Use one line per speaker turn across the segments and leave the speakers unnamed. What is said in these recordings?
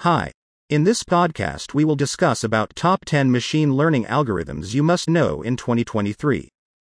Hi. In this podcast we will discuss about top 10 machine learning algorithms you must know in 2023.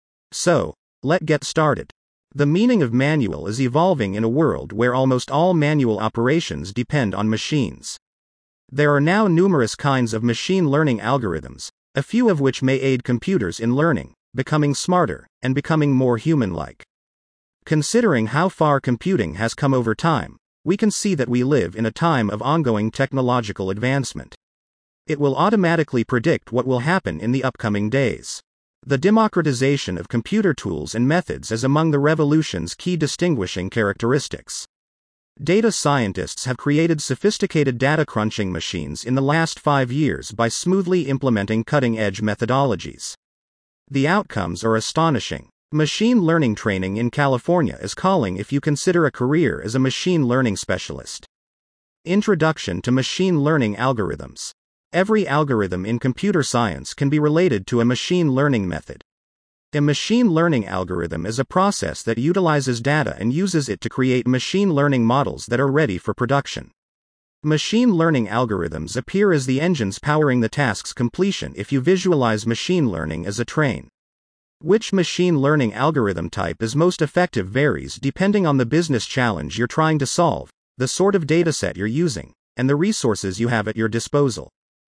So, let's get started. The meaning of manual is evolving in a world where almost all manual operations depend on machines. There are now numerous kinds of machine learning algorithms, a few of which may aid computers in learning, becoming smarter, and becoming more human-like. Considering how far computing has come over time, we can see that we live in a time of ongoing technological advancement. It will automatically predict what will happen in the upcoming days. The democratization of computer tools and methods is among the revolution's key distinguishing characteristics. Data scientists have created sophisticated data crunching machines in the last 5 years by smoothly implementing cutting-edge methodologies. The outcomes are astonishing. Machine learning training in California is calling if you consider a career as a machine learning specialist. Introduction to machine learning algorithms. Every algorithm in computer science can be related to a machine learning method. A machine learning algorithm is a process that utilizes data and uses it to create machine learning models that are ready for production. Machine learning algorithms appear as the engines powering the task's completion if you visualize machine learning as a train. Which machine learning algorithm type is most effective varies depending on the business challenge you're trying to solve, the sort of dataset you're using, and the resources you have at your disposal.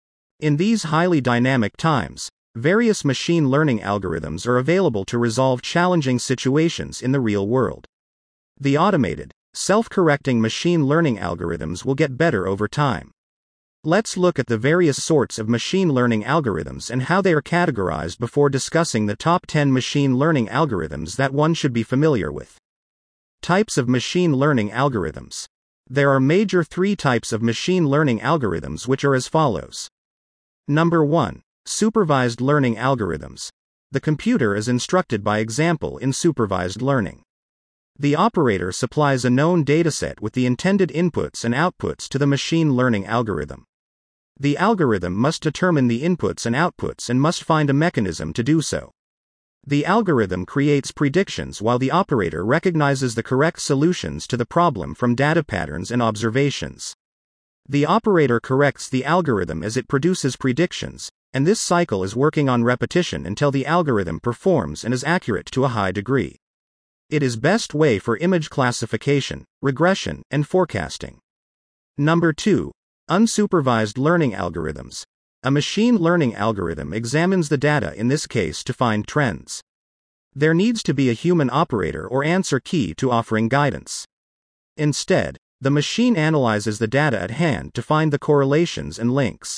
In these highly dynamic times, various machine learning algorithms are available to resolve challenging situations in the real world. The automated, self-correcting machine learning algorithms will get better over time. Let's look at the various sorts of machine learning algorithms and how they are categorized before discussing the top 10 machine learning algorithms that one should be familiar with. Types of machine learning algorithms. There are major 3 types of machine learning algorithms which are as follows. Number 1. Supervised learning algorithms. The computer is instructed by example in supervised learning. The operator supplies a known dataset with the intended inputs and outputs to the machine learning algorithm. The algorithm must determine the inputs and outputs and must find a mechanism to do so. The algorithm creates predictions while the operator recognizes the correct solutions to the problem from data patterns and observations. The operator corrects the algorithm as it produces predictions, and this cycle is working on repetition until the algorithm performs and is accurate to a high degree. It is best way for image classification, regression, and forecasting. Number 2. Unsupervised learning algorithms. A machine learning algorithm examines the data in this case to find trends. There needs to be a human operator or answer key to offering guidance. Instead, the machine analyzes the data at hand to find the correlations and links.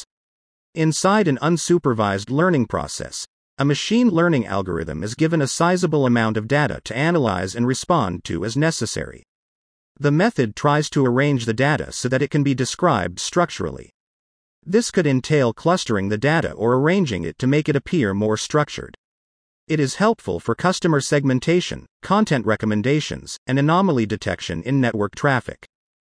Inside an unsupervised learning process, a machine learning algorithm is given a sizable amount of data to analyze and respond to as necessary. The method tries to arrange the data so that it can be described structurally. This could entail clustering the data or arranging it to make it appear more structured. It is helpful for customer segmentation, content recommendations, and anomaly detection in network traffic.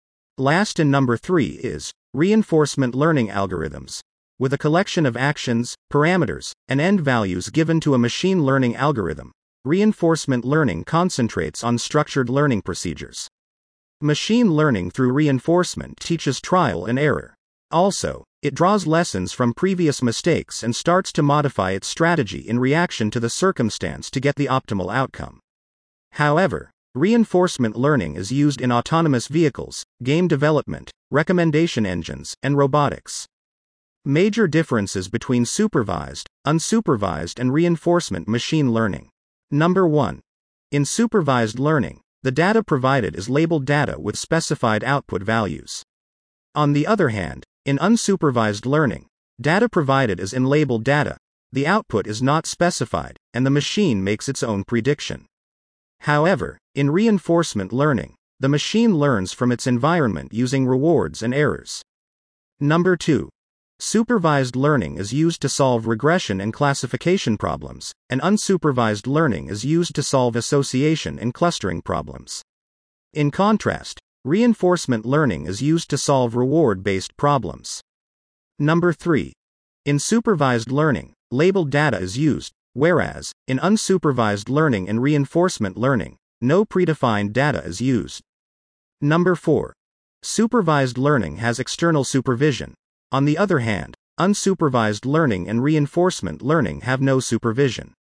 Last and number 3 is reinforcement learning algorithms. With a collection of actions, parameters, and end values given to a machine learning algorithm, reinforcement learning concentrates on structured learning procedures. Machine learning through reinforcement teaches trial and error. Also, it draws lessons from previous mistakes and starts to modify its strategy in reaction to the circumstance to get the optimal outcome. However, reinforcement learning is used in autonomous vehicles, game development, recommendation engines, and robotics. Major differences between supervised, unsupervised, and reinforcement machine learning. Number 1. In supervised learning, the data provided is labeled data with specified output values. On the other hand, in unsupervised learning, data provided is in labeled data, the output is not specified, and the machine makes its own prediction. However, in reinforcement learning, the machine learns from its environment using rewards and errors. Number 2. Supervised learning is used to solve regression and classification problems, and unsupervised learning is used to solve association and clustering problems. In contrast, reinforcement learning is used to solve reward-based problems. Number 3. In supervised learning, labeled data is used, whereas, in unsupervised learning and reinforcement learning, no predefined data is used. Number 4. Supervised learning has external supervision. On the other hand, unsupervised learning and reinforcement learning have no supervision.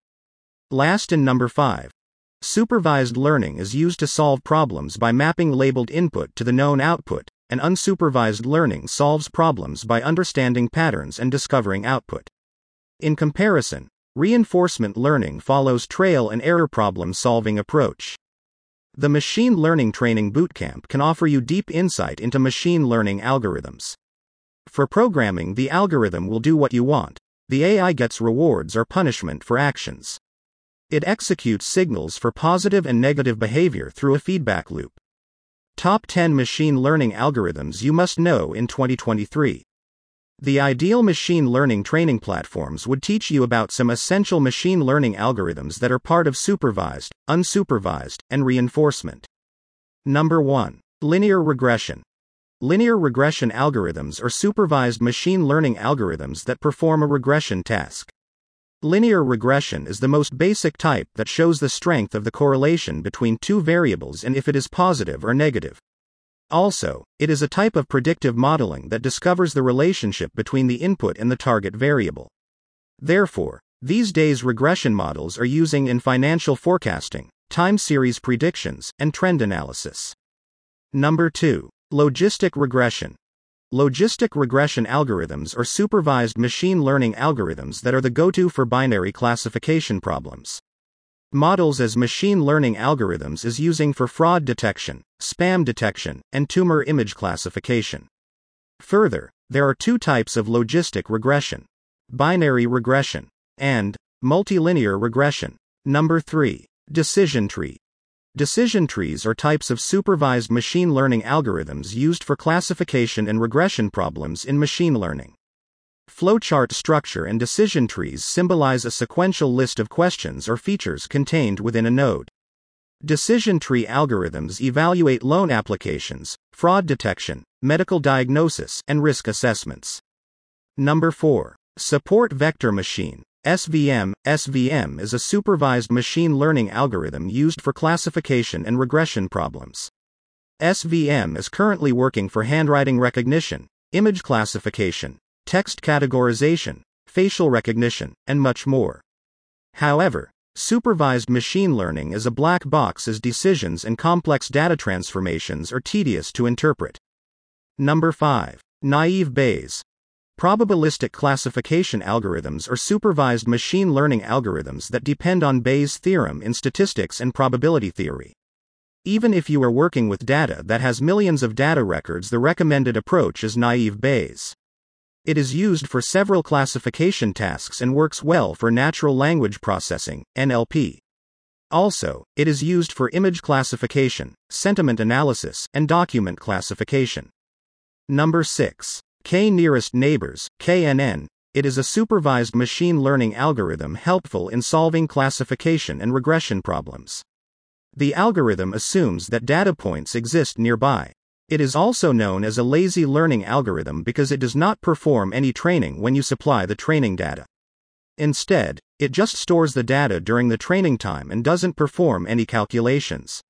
Last and number 5. Supervised learning is used to solve problems by mapping labeled input to the known output, and unsupervised learning solves problems by understanding patterns and discovering output. In comparison, reinforcement learning follows trial and error problem-solving approach. The Machine Learning Training Bootcamp can offer you deep insight into machine learning algorithms. For programming, the algorithm will do what you want. The AI gets rewards or punishment for actions. It executes signals for positive and negative behavior through a feedback loop. Top 10 machine learning algorithms you must know in 2023. The ideal machine learning training platforms would teach you about some essential machine learning algorithms that are part of supervised, unsupervised, and reinforcement. Number 1. Linear regression. Linear regression algorithms are supervised machine learning algorithms that perform a regression task. Linear regression is the most basic type that shows the strength of the correlation between two variables and if it is positive or negative. Also, it is a type of predictive modeling that discovers the relationship between the input and the target variable. Therefore, these days regression models are using in financial forecasting, time series predictions, and trend analysis. Number 2. Logistic regression. Logistic regression algorithms are supervised machine learning algorithms that are the go-to for binary classification problems. Models as machine learning algorithms is using for fraud detection, spam detection, and tumor image classification. Further, there are two types of logistic regression: binary regression and multilinear regression. Number 3. Decision tree. Decision trees are types of supervised machine learning algorithms used for classification and regression problems in machine learning. Flowchart structure and decision trees symbolize a sequential list of questions or features contained within a node. Decision tree algorithms evaluate loan applications, fraud detection, medical diagnosis, and risk assessments. Number 4. Support vector machine. SVM. SVM is a supervised machine learning algorithm used for classification and regression problems. SVM is currently working for handwriting recognition, image classification, text categorization, facial recognition, and much more. However, supervised machine learning is a black box as decisions and complex data transformations are tedious to interpret. Number 5. Naive Bayes. Probabilistic classification algorithms are supervised machine learning algorithms that depend on Bayes' theorem in statistics and probability theory. Even if you are working with data that has millions of data records, the recommended approach is naive Bayes. It is used for several classification tasks and works well for natural language processing, NLP. Also, it is used for image classification, sentiment analysis, and document classification. Number 6. K-nearest neighbors, KNN. It is a supervised machine learning algorithm helpful in solving classification and regression problems. The algorithm assumes that data points exist nearby. It is also known as a lazy learning algorithm because it does not perform any training when you supply the training data. Instead, it just stores the data during the training time and doesn't perform any calculations.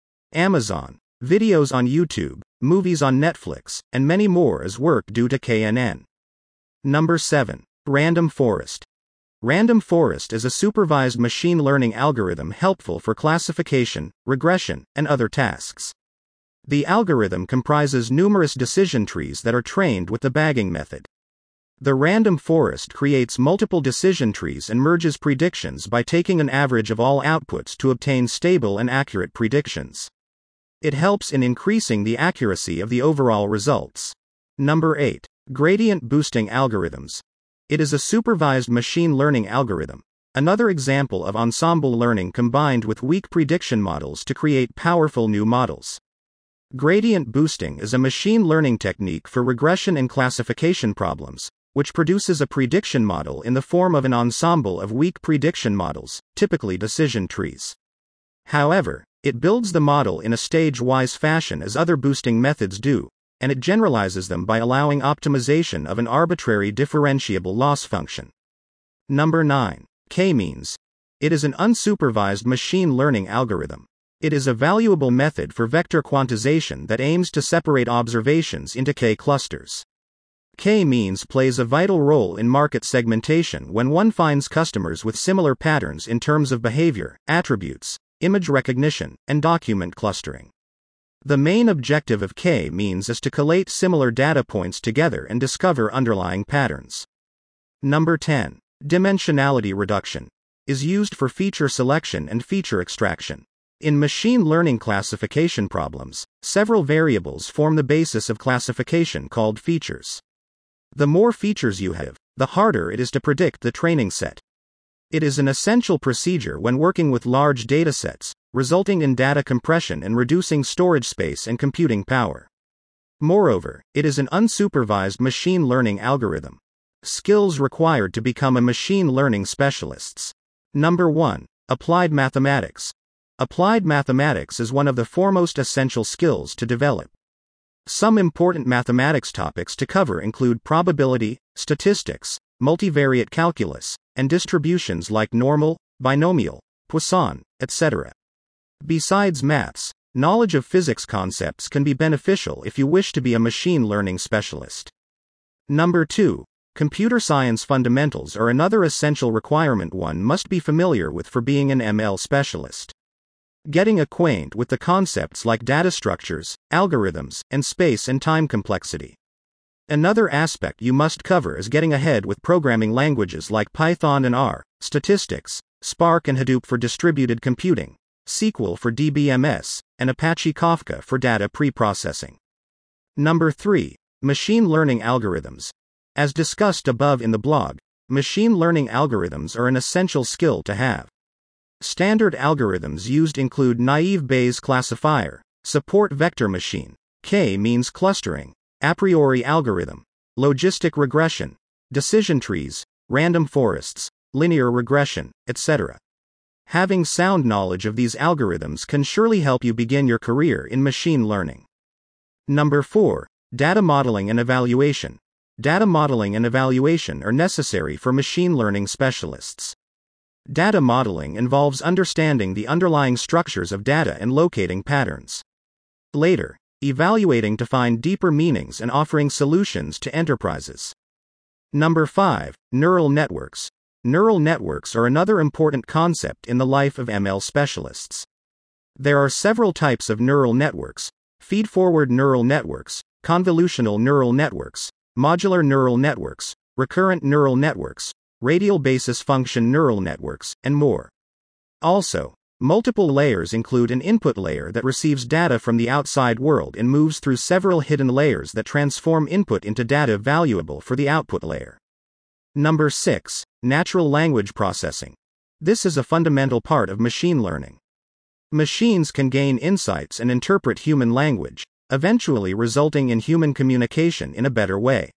Amazon, videos on YouTube, movies on Netflix, and many more is work due to KNN. Number 7. Random forest. Random forest is a supervised machine learning algorithm helpful for classification, regression, and other tasks. The algorithm comprises numerous decision trees that are trained with the bagging method. The random forest creates multiple decision trees and merges predictions by taking an average of all outputs to obtain stable and accurate predictions. It helps in increasing the accuracy of the overall results. Number 8. Gradient boosting algorithms. It is a supervised machine learning algorithm, another example of ensemble learning combined with weak prediction models to create powerful new models. Gradient boosting is a machine learning technique for regression and classification problems, which produces a prediction model in the form of an ensemble of weak prediction models, typically decision trees. However, it builds the model in a stage-wise fashion as other boosting methods do, and it generalizes them by allowing optimization of an arbitrary differentiable loss function. Number 9. K-means. It is an unsupervised machine learning algorithm. It is a valuable method for vector quantization that aims to separate observations into K-clusters. K-means plays a vital role in market segmentation when one finds customers with similar patterns in terms of behavior, attributes, image recognition, and document clustering. The main objective of K-means is to collate similar data points together and discover underlying patterns. Number 10. Dimensionality reduction is used for feature selection and feature extraction. In machine learning classification problems, several variables form the basis of classification called features. The more features you have, the harder it is to predict the training set. It is an essential procedure when working with large datasets, resulting in data compression and reducing storage space and computing power. Moreover, it is an unsupervised machine learning algorithm. Skills required to become a machine learning specialist. Number 1. Applied mathematics. Applied mathematics is one of the foremost essential skills to develop. Some important mathematics topics to cover include probability, statistics, multivariate calculus, and distributions like normal, binomial, Poisson, etc. Besides maths, knowledge of physics concepts can be beneficial if you wish to be a machine learning specialist. Number 2. Computer science fundamentals are another essential requirement one must be familiar with for being an ML specialist. Getting acquainted with the concepts like data structures, algorithms, and space and time complexity. Another aspect you must cover is getting ahead with programming languages like Python and R, statistics, Spark and Hadoop for distributed computing, SQL for DBMS, and Apache Kafka for data pre-processing. Number 3. Machine learning algorithms. As discussed above in the blog, machine learning algorithms are an essential skill to have. Standard algorithms used include naive Bayes classifier, support vector machine, K-means clustering, a priori algorithm, logistic regression, decision trees, random forests, linear regression, etc. Having sound knowledge of these algorithms can surely help you begin your career in machine learning. Number 4. Data modeling and evaluation. Data modeling and evaluation are necessary for machine learning specialists. Data modeling involves understanding the underlying structures of data and locating patterns. Later, evaluating to find deeper meanings and offering solutions to enterprises. Number 5. Neural networks. Neural networks are another important concept in the life of ML specialists. There are several types of neural networks: feed-forward neural networks, convolutional neural networks, modular neural networks, recurrent neural networks, radial basis function neural networks, and more. Also, multiple layers include an input layer that receives data from the outside world and moves through several hidden layers that transform input into data valuable for the output layer. Number 6. Natural language processing. This is a fundamental part of machine learning. Machines can gain insights and interpret human language, eventually resulting in human communication in a better way.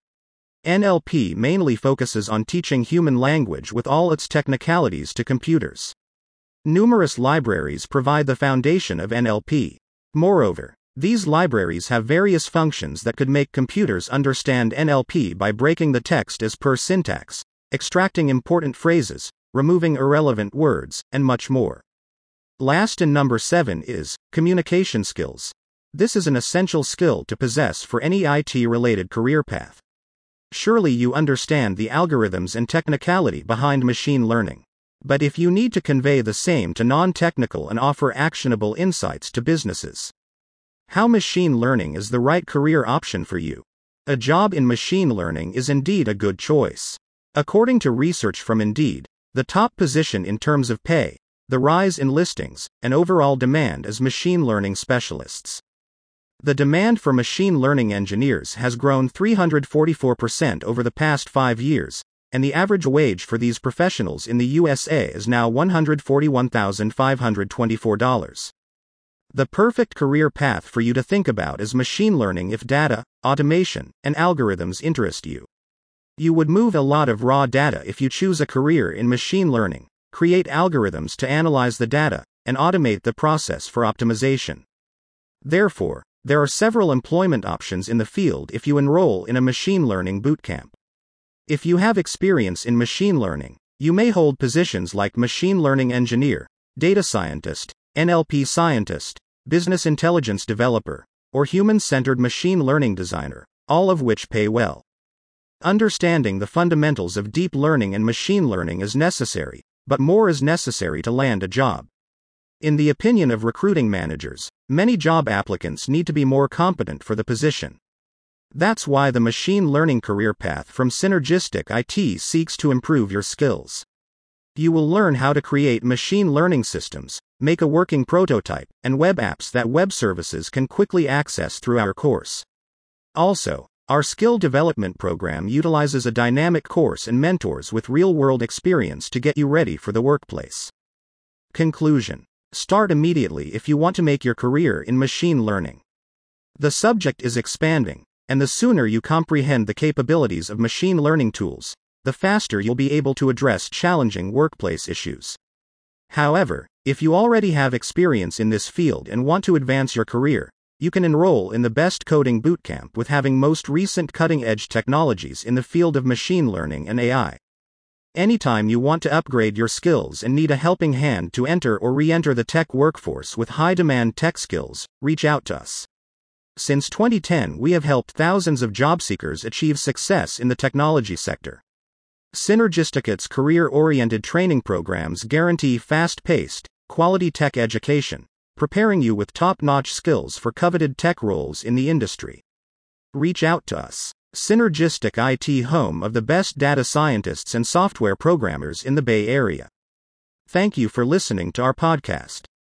NLP mainly focuses on teaching human language with all its technicalities to computers. Numerous libraries provide the foundation of NLP. Moreover, these libraries have various functions that could make computers understand NLP by breaking the text as per syntax, extracting important phrases, removing irrelevant words, and much more. Last and number 7 is communication skills. This is an essential skill to possess for any IT-related career path. Surely you understand the algorithms and technicality behind machine learning. But if you need to convey the same to non-technical and offer actionable insights to businesses, how machine learning is the right career option for you? A job in machine learning is indeed a good choice. According to research from Indeed, the top position in terms of pay, the rise in listings, and overall demand is machine learning specialists. The demand for machine learning engineers has grown 344% over the past 5 years, and the average wage for these professionals in the USA is now $141,524. The perfect career path for you to think about is machine learning if data, automation, and algorithms interest you. You would move a lot of raw data if you choose a career in machine learning, create algorithms to analyze the data, and automate the process for optimization. Therefore, there are several employment options in the field if you enroll in a machine learning bootcamp. If you have experience in machine learning, you may hold positions like machine learning engineer, data scientist, NLP scientist, business intelligence developer, or human-centered machine learning designer, all of which pay well. Understanding the fundamentals of deep learning and machine learning is necessary, but more is necessary to land a job. In the opinion of recruiting managers, many job applicants need to be more competent for the position. That's why the machine learning career path from Synergistic IT seeks to improve your skills. You will learn how to create machine learning systems, make a working prototype, and web apps that web services can quickly access through our course. Also, our skill development program utilizes a dynamic course and mentors with real-world experience to get you ready for the workplace. Conclusion. Start immediately if you want to make your career in machine learning. The subject is expanding, and the sooner you comprehend the capabilities of machine learning tools, the faster you'll be able to address challenging workplace issues. However, if you already have experience in this field and want to advance your career, you can enroll in the Best Coding Bootcamp with having most recent cutting-edge technologies in the field of machine learning and AI. Anytime you want to upgrade your skills and need a helping hand to enter or re-enter the tech workforce with high-demand tech skills, reach out to us. Since 2010, we have helped thousands of job seekers achieve success in the technology sector. Synergistic's career-oriented training programs guarantee fast-paced, quality tech education, preparing you with top-notch skills for coveted tech roles in the industry. Reach out to us. Synergistic IT, home of the best data scientists and software programmers in the Bay Area. Thank you for listening to our podcast.